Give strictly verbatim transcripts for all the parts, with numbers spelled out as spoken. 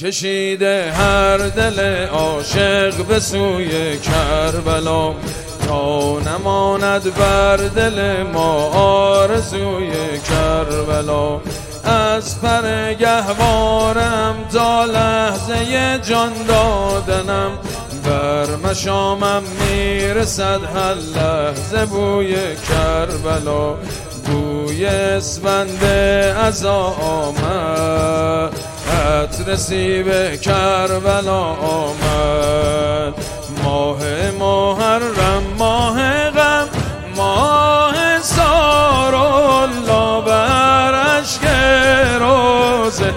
کشیده هر دل عاشق به سوی کربلا، تا نماند بر دل ما آرزوی کربلا. از پر گهوارم تا لحظه جان دادنم، بر مشامم میرسد هر لحظه بوی کربلا. بوی اسفند از آمد، عطر سیب کربلا آمد. ماه محرم، ماه غم، ماه سارالله، بر اشک روزه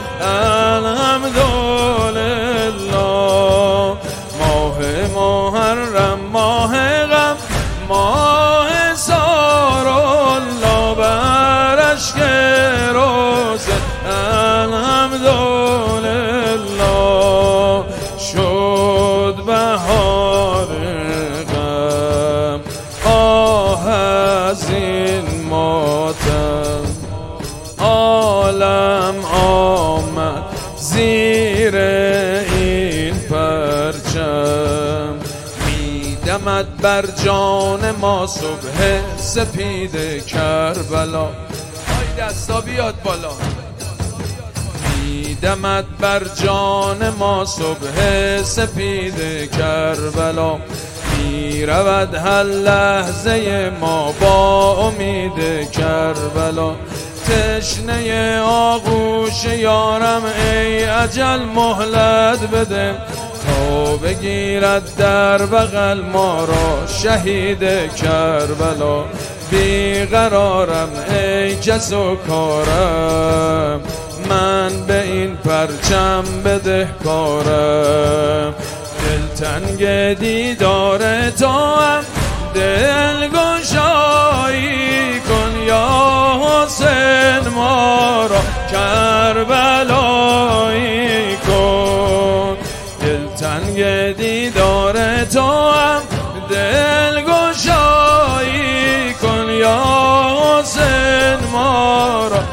الحمدلله. ماه محرم، ماه غم، ماه سارالله، بر اشک روزه الحمدلله. شد بهار غم، آه از این ماتم، عالم آمد زیر این پرچم. میدمد بر جان ما صبح سپید کربلا. ای دستا بیاد بالا. میدمد بر جان ما صبح سپید کربلا، میرود هر لحظه ما با امید کربلا. تشنه آغوش یارم ای اجل مهلت بده، تا بگیرد در بغل ما را شهید کربلا. بیقرارم ای کس و کارم، من به این پرچم بدهکارم. دلتنگ دیدار تو هم دلگشایی کن یا حسین، ما را کربلایی کن. دلتنگ دیدار تو هم دلگشایی کن یا حسین، ما را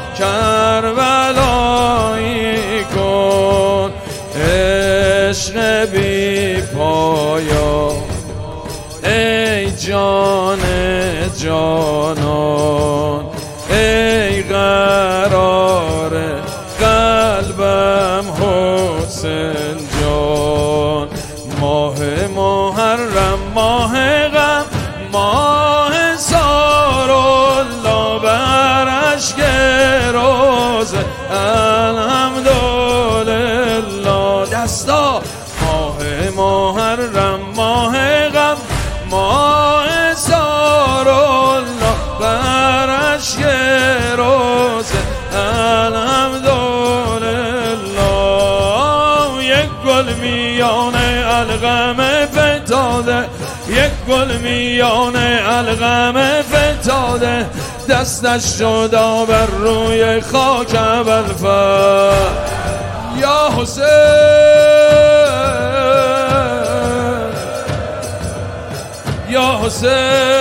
کربلایی کن. عشق بی پایان ای جان جانان، ای قرار قلبم حسین جان. ماه محرم، ماه غم، ماه سارالله، بر اشک روزه الحمدلله. دستا. ماه محرم، ماه غم، ماه سارالله، بر اشک روزه الحمدلله. یک گل میان الغم فتاده، یک گل میان الغم فتاده، دستش شده بر روی خاک ابوالفضل. یا حسین، یا حسین.